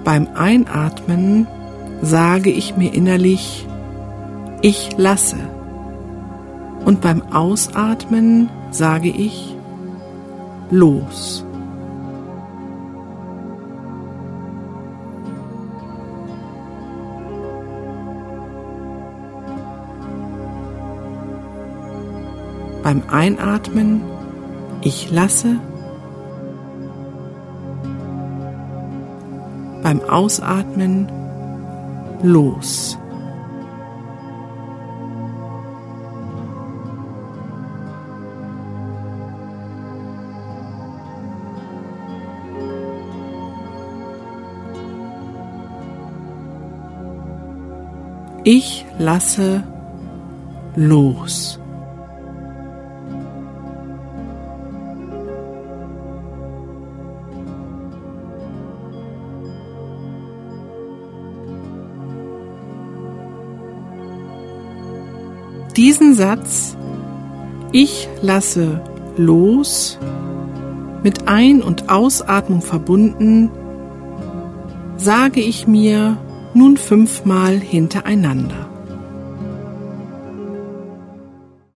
Beim Einatmen sage ich mir innerlich, ich lasse. Und beim Ausatmen sage ich, los. Beim Einatmen, ich lasse. Beim Ausatmen, los. Ich lasse los. Diesen Satz, ich lasse los, mit Ein- und Ausatmung verbunden, sage ich mir nun 5-mal hintereinander.